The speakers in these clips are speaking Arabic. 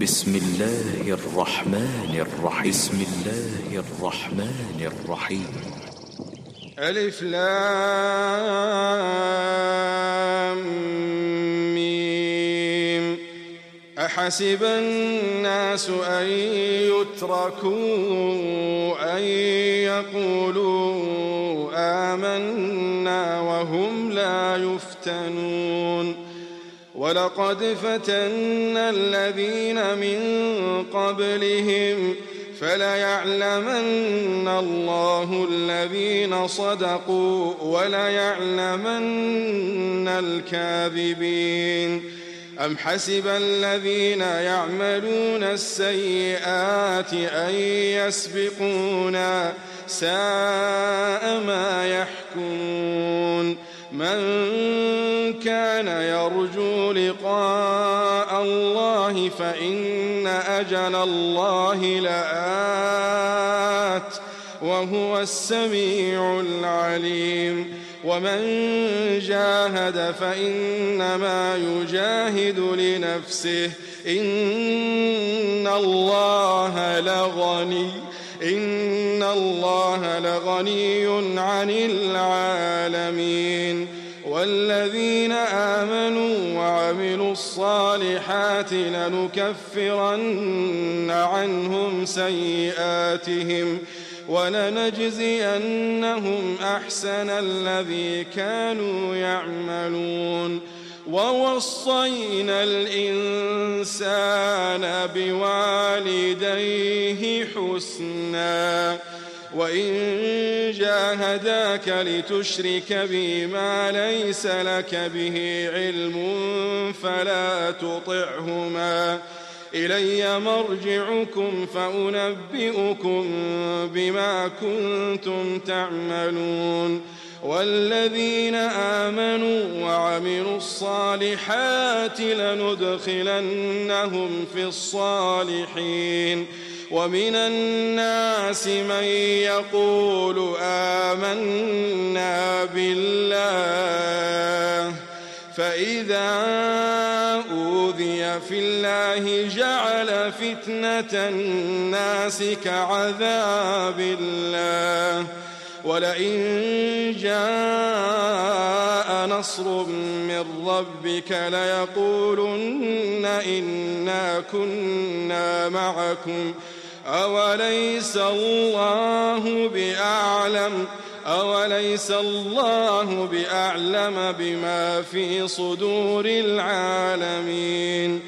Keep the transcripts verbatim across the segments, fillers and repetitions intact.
بسم الله الرحمن الرحيم بسم الله الرحمن الرحيم ألف لام ميم. أحسب الناس أن يتركوا أن يقولوا آمنا وهم لا يفتنون ولقد فتنا الذين من قبلهم فليعلمن الله الذين صدقوا وليعلمن الكاذبين. أم حسب الذين يعملون السيئات أن يسبقونا ساء ما يحكمون. من كان يرجو لقاء الله فإن أجل الله لآت وهو السميع العليم. ومن جاهد فإنما يجاهد لنفسه إن الله لغني إن الله لغني عن العالمين. والذين آمنوا وعملوا الصالحات لنكفرن عنهم سيئاتهم ولنجزينهم أحسن الذي كانوا يعملون. ووصينا الإنسان بوالديه حسنا وإن جاهداك لتشرك بي ما ليس لك به علم فلا تطعهما إلي مرجعكم فأنبئكم بما كنتم تعملون. والذين آمنوا وعملوا الصالحات لندخلنهم في الصالحين. ومن الناس من يقول آمنا بالله فإذا أوذي في الله جعل فتنة الناس كعذاب الله. ولئن جاء نصر من ربك ليقولن إنا كنا معكم أوليس الله بأعلم أوليس الله بأعلم بما في صدور العالمين.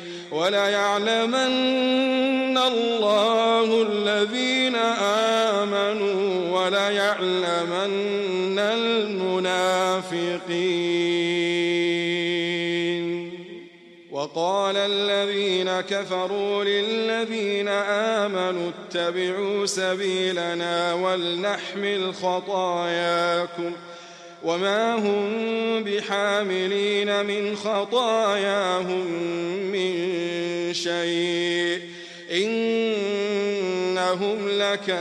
وليعلمن الله الذين آمنوا وليعلمن المنافقين. وقال الذين كفروا للذين آمنوا اتبعوا سبيلنا ولنحمل خطاياكم وما هم بحاملين من خطاياهم من شيء إنهم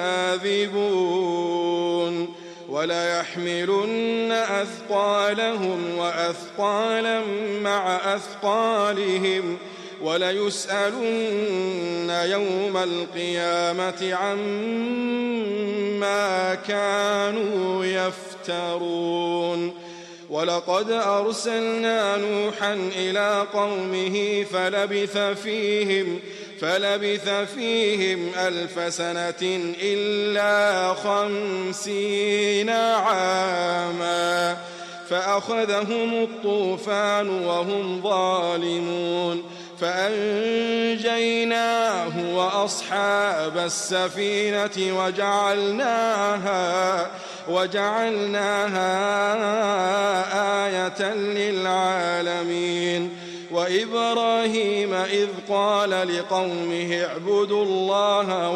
لكاذبون. وليحملن أثقالهم وأثقالا مع أثقالهم وليسألن يوم القيامة عما كانوا يفترون. ولقد أرسلنا نوحا إلى قومه فلبث فيهم فلبث فيهم ألف سنة إلا خمسين عاما فأخذهم الطوفان وهم ظالمون فأنجيناه وأصحاب السفينة وجعلناها وجعلناها آية للعالمين. وإبراهيم إذ قال لقومه اعبدوا الله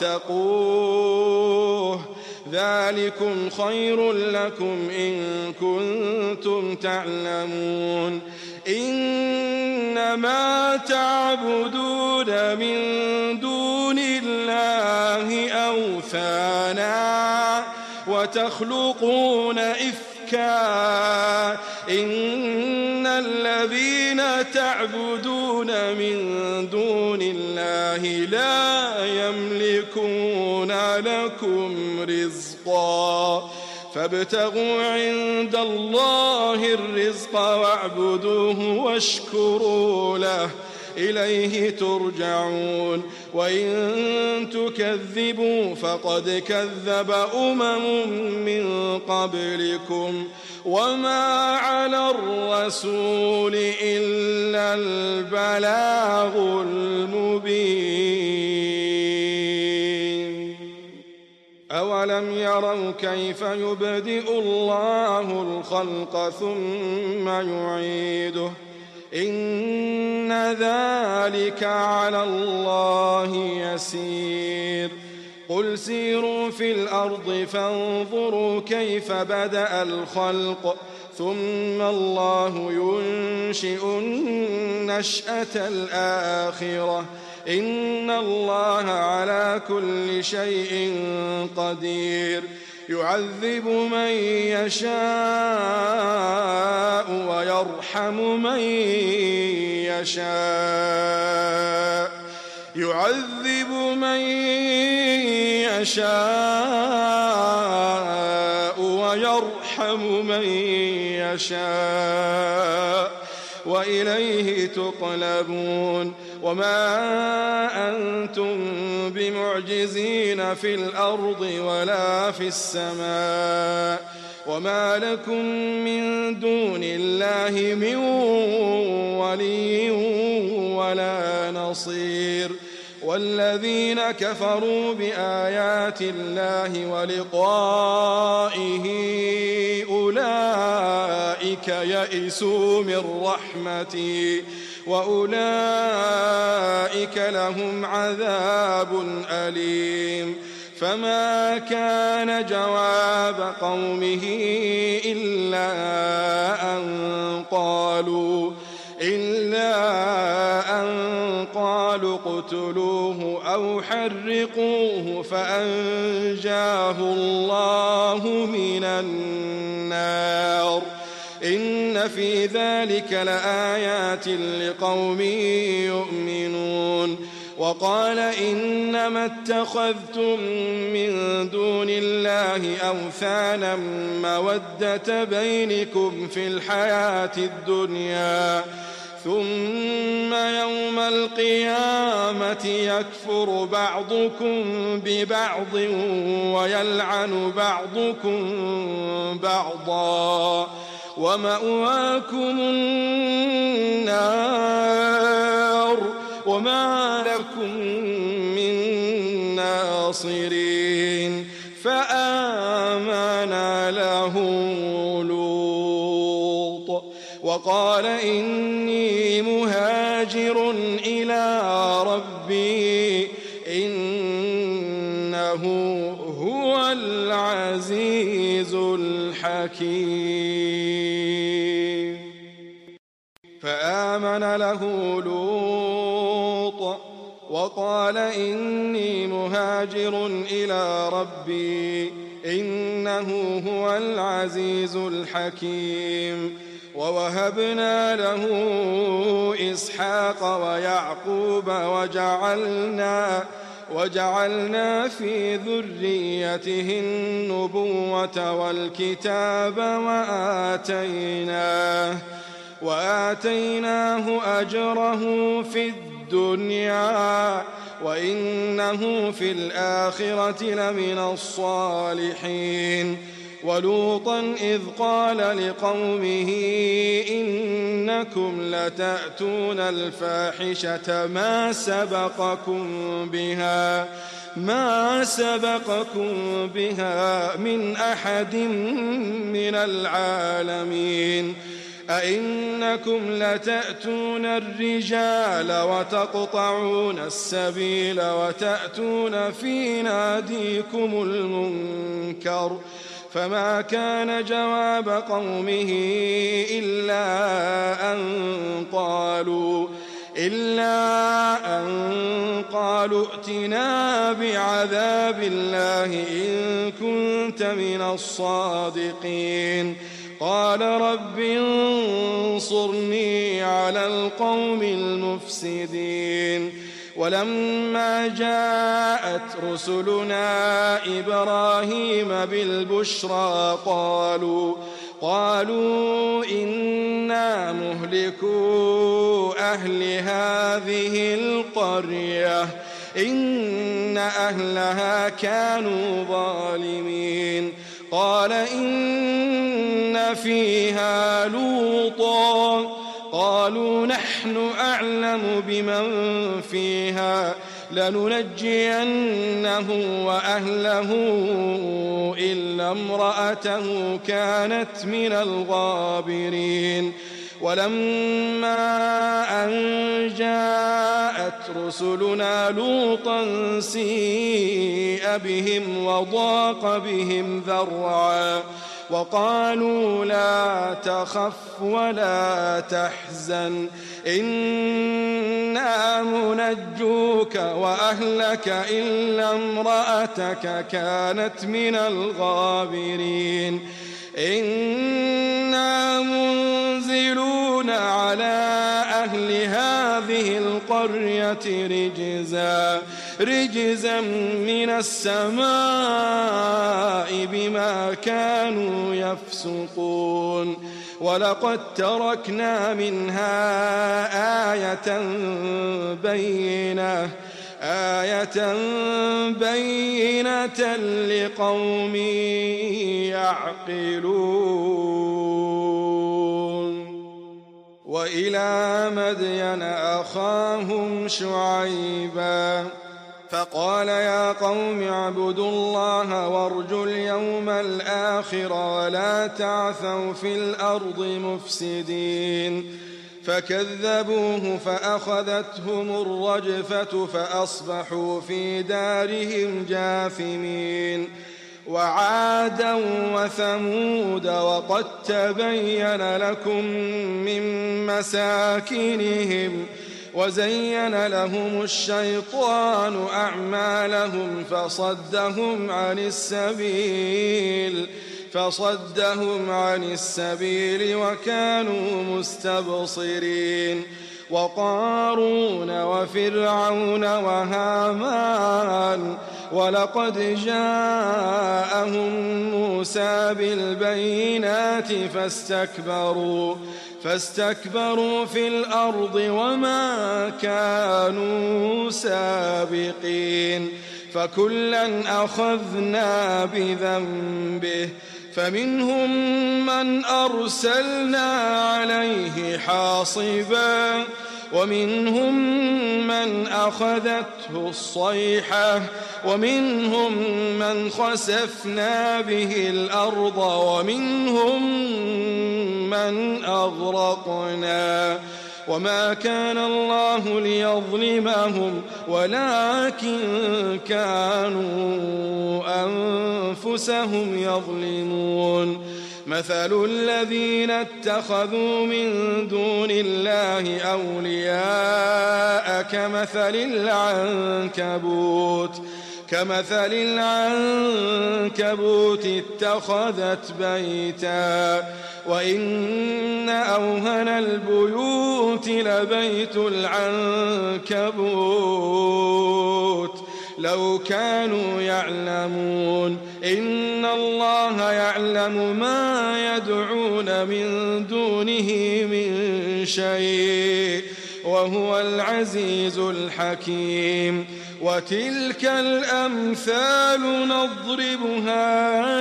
واتقوه ذلكم خير لكم إن كنتم تعلمون. إنما تعبدون من دون الله أوثانا وتخلقون إفكا إن الذين تعبدون من دون الله الله لا يملكون لكم رزقا فابتغوا عند الله الرزق واعبدوه واشكروا له إليه ترجعون وإن تكذبوا فقد كذب أمم من قبلكم وما على الرسول إلا البلاغ المبين أولم يروا كيف يبدئ الله الخلق ثم يعيده إن ذلك على الله يسير قل سيروا في الأرض فانظروا كيف بدأ الخلق ثم الله ينشئ النشأة الآخرة إن الله على كل شيء قدير يعذب من يشاء ويرحم من يشاء يعذب من يشاء ويرحم من يشاء وإليه تقلبون وما أنتم بمعجزين في الأرض ولا في السماء وما لكم من دون الله من ولي ولا نصير والذين كفروا بآيات الله ولقائه أولئك يئسوا من رحمتي وأولئك لهم عذاب أليم فما كان جواب قومه إلا أن قالوا إلا أن قالوا اقتلوه أو حرقوه فأنجاه الله من النار إن في ذلك لآيات لقوم يؤمنون وقال إنما اتخذتم من دون الله أوثانا مودة بينكم في الحياة الدنيا ثم يوم القيامة يكفر بعضكم ببعض ويلعن بعضكم بعضا ومأواكم النار وما لكم من ناصرين فآمن له لوط وقال إني مهاجر إلى ربي إنه هو العزيز الحكيم فآمن له لوط وقال إني مهاجر إلى ربي إنه هو العزيز الحكيم ووهبنا له إسحاق ويعقوب وجعلنا وجعلنا في ذريته النبوة والكتاب وآتيناه وآتيناه أجره في الدنيا وإنه في الآخرة لمن الصالحين ولوطا إذ قال لقومه إنكم لتأتون الفاحشة ما سبقكم بها ما سبقكم بها من أحد من العالمين أئنكم لتأتون الرجال وتقطعون السبيل وتأتون في ناديكم المنكر فما كان جواب قومه إلا أن قالوا إلا أن قالوا ائتنا بعذاب الله إن كنت من الصادقين قال رب انصرني على القوم المفسدين ولما جاءت رسلنا إبراهيم بالبشرى قالوا قالوا إنا مهلكو أهل هذه القرية إن أهلها كانوا ظالمين قال إن فيها لوطا قالوا نحن أعلم بمن فيها لننجينه وأهله إلا امرأته كانت من الغابرين ولما أن جاءت رسلنا لوطا سيء بهم وضاق بهم ذرعا وقالوا لا تخف ولا تحزن إنا منجوك وأهلك إلا امرأتك كانت من الغابرين إنا منزلون على أهل هذه القرية رجزا رجزا من السماء بما كانوا يفسقون ولقد تركنا منها آية بينة آية بينة لقوم يعقلون وإلى مدين أخاهم شعيبا فقال يا قوم اعبدوا الله وارجوا اليوم الآخر ولا تعثوا في الأرض مفسدين فكذبوه فأخذتهم الرجفة فأصبحوا في دارهم جاثمين وعادا وثمود وقد تبين لكم من مساكنهم وزين لهم الشيطان أعمالهم فصدهم عن السبيل فصدهم عن السبيل وكانوا مستبصرين وقارون وفرعون وهامان ولقد جاءهم موسى بالبينات فاستكبروا فاستكبروا في الأرض وما كانوا سابقين فكلا أخذنا بذنبه فمنهم من أرسلنا عليه حاصبا ومنهم من أخذته الصيحة ومنهم من خسفنا به الأرض ومنهم من أغرقنا وما كان الله ليظلمهم ولكن كانوا أنفسهم يظلمون مثل الذين اتخذوا من دون الله أولياء كمثل العنكبوت كمثل العنكبوت اتخذت بيتا وإن أوهن البيوت لبيت العنكبوت لو كانوا يعلمون إن الله يعلم ما يدعون من دونه من شيء وهو العزيز الحكيم وتلك الأمثال نضربها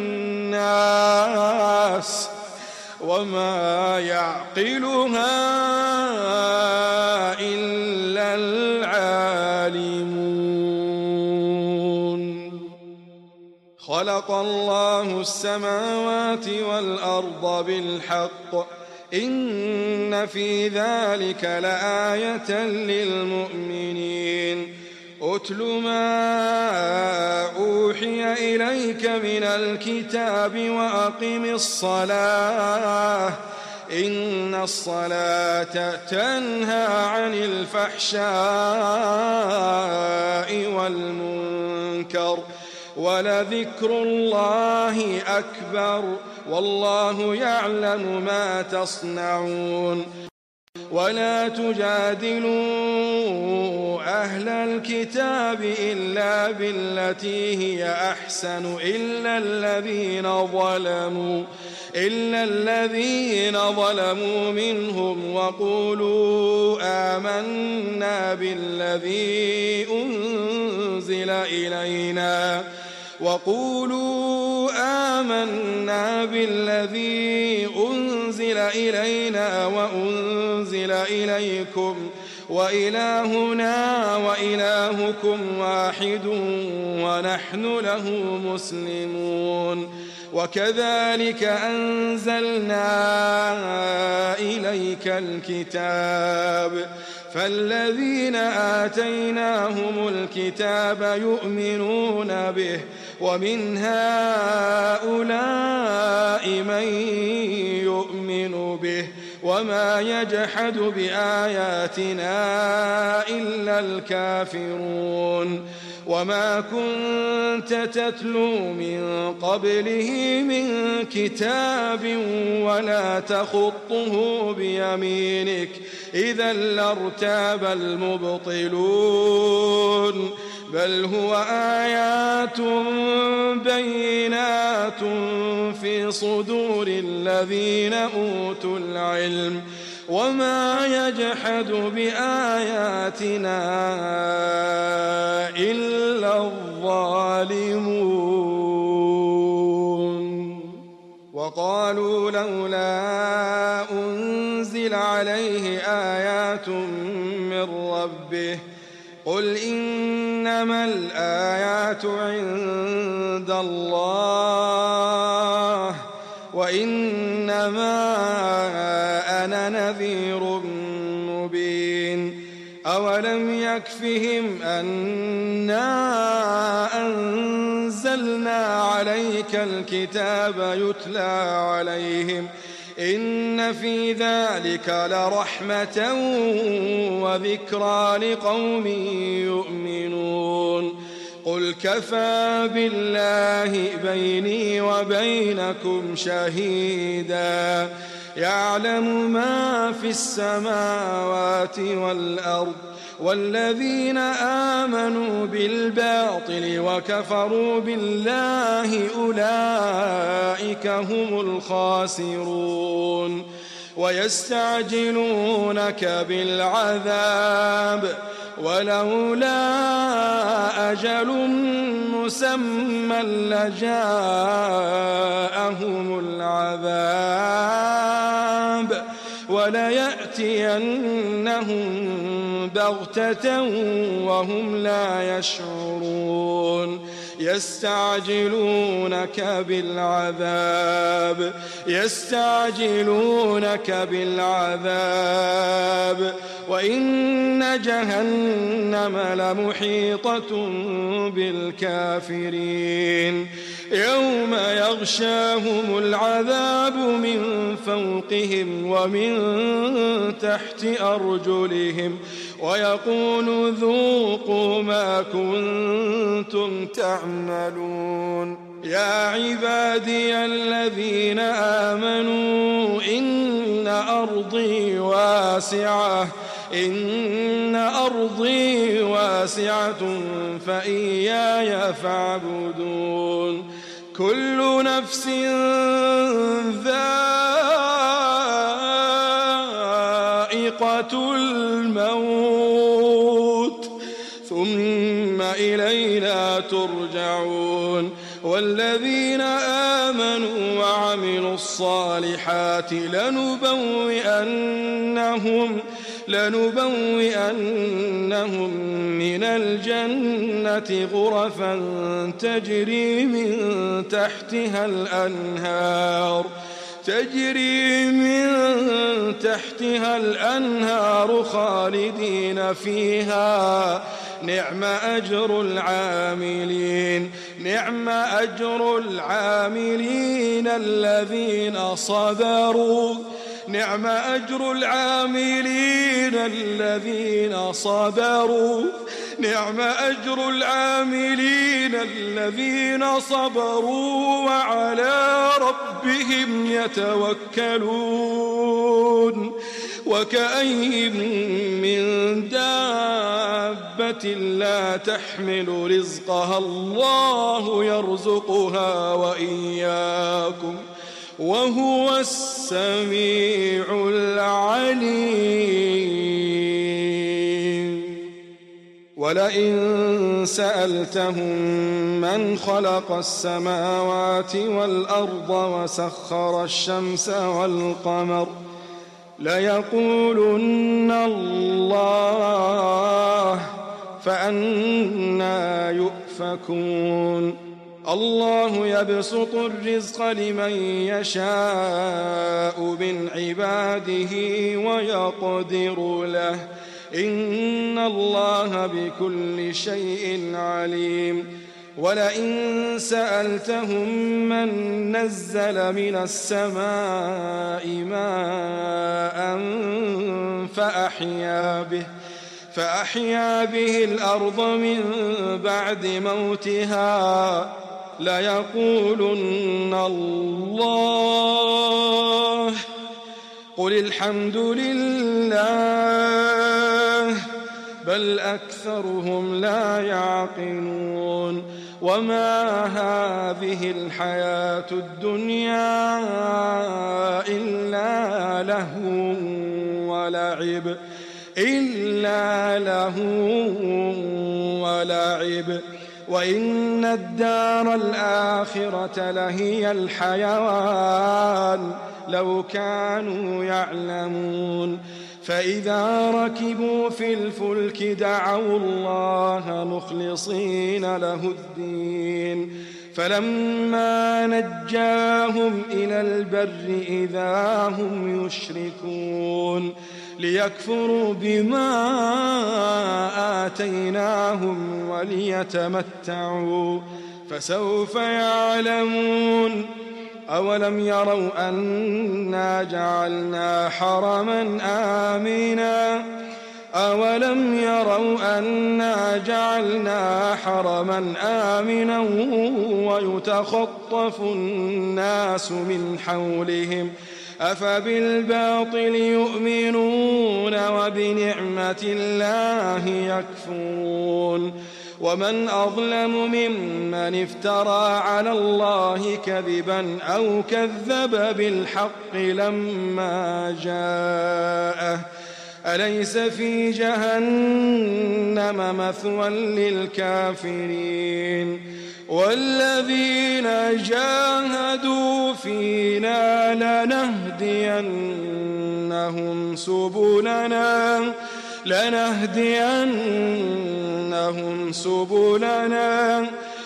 للناس وما يعقلها إلا العالمون خلق الله السماوات والأرض بالحق إن في ذلك لآية للمؤمنين أتل ما أوحي إليك من الكتاب وأقم الصلاة إن الصلاة تنهى عن الفحشاء والمنكر ولذكر الله أكبر والله يعلم ما تصنعون ولا تجادلوا أهل الكتاب إلا بالتي هي أحسن إلا الذين ظلموا إلا الذين ظلموا منهم وقولوا آمنا بالذي أنزل إلينا وقولوا آمنا بالذي أنزل إلينا وأنزل إليكم وإلهنا وإلهكم واحد ونحن له مسلمون وكذلك أنزلنا إليك الكتاب فالذين آتيناهم الكتاب يؤمنون به ومن هؤلاء من يؤمن به وما يجحد بآياتنا إلا الكافرون وما كنت تتلو من قبله من كتاب ولا تخطه بيمينك إذا لارتاب المبطلون بل هو آيات بينات في صدور الذين أوتوا العلم وما يجحد بآياتنا إلا الظالمون وقالوا لولا أنزل عليه آيات من ربه قل إنما الآيات عند الله وإنما أنا نذير مبين أولم يكفهم أنا أنزلنا عليك الكتاب يتلى عليهم إن في ذلك لرحمة وذكرى لقوم يؤمنون قل كفى بالله بيني وبينكم شهيدا يعلم ما في السماوات والأرض والذين آمنوا بالباطل وكفروا بالله أولئك هم الخاسرون ويستعجلونك بالعذاب ولولا أجل مسمى لجاءهم العذاب وليأتينهم بغتة وهم لا يشعرون يستعجلونك بالعذاب يستعجلونك بالعذاب وإن جهنم لمحيطة بالكافرين يوم يغشاهم العذاب من فوقهم ومن تحت أرجلهم ويقول ذوقوا ما كنتم تعملون يا عبادي الذين آمنوا إن أرضي واسعة إن أرضي واسعة فإياي فاعبدون كل نفس ذائقة الموت ثم إلينا ترجعون والذين آمنوا وعملوا الصالحات لنبوئنهم لنبوئنهم من الجنة غرفا تجري من تحتها الأنهار تجري من تحتها الأنهار خالدين فيها نعم أجر العاملين نعم أجر العاملين الذين صبروا نعم أجر العاملين الذين صبروا نعم أجر العاملين الذين صبروا وعلى ربهم يتوكلون وكأي من دابة لا تحمل رزقها الله يرزقها وإياكم وهو السميع العليم. ولئن سألتهم من خلق السماوات والأرض وسخر الشمس والقمر ليقولن الله فأنى يؤفكون. الله يبسط الرزق لمن يشاء من عباده ويقدر له إن الله بكل شيء عليم. ولئن سألتهم من نزل من السماء ماء فأحيا به فأحيا به الأرض من بعد موتها ليقولن الله قل الحمد لله بل أكثرهم لا يعقلون. وما هذه الحياة الدنيا إلا لهو ولعب إلا لهو ولعب وإن الدار الآخرة لهي الحيوان لو كانوا يعلمون. فإذا ركبوا في الفلك دعوا الله مخلصين له الدين فلما نجاهم إلى البر إذا هم يشركون ليكفروا بما آتيناهم وليتمتعوا فسوف يعلمون. أولم يروا أنا جعلنا حرما آمنا أولم يروا أنا جعلنا حرما آمنا ويتخطف الناس من حولهم أفبالباطل يؤمنون وبنعمة الله يكفرون. ومن أظلم ممن افترى على الله كذبا أو كذب بالحق لما جاءه أليس في جهنم مثوى للكافرين. والذين جاهدوا فينا لنهدينهم سبلنا لنهدينهم سبلنا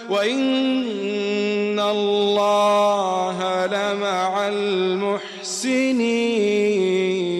وإن الله لمع المحسنين.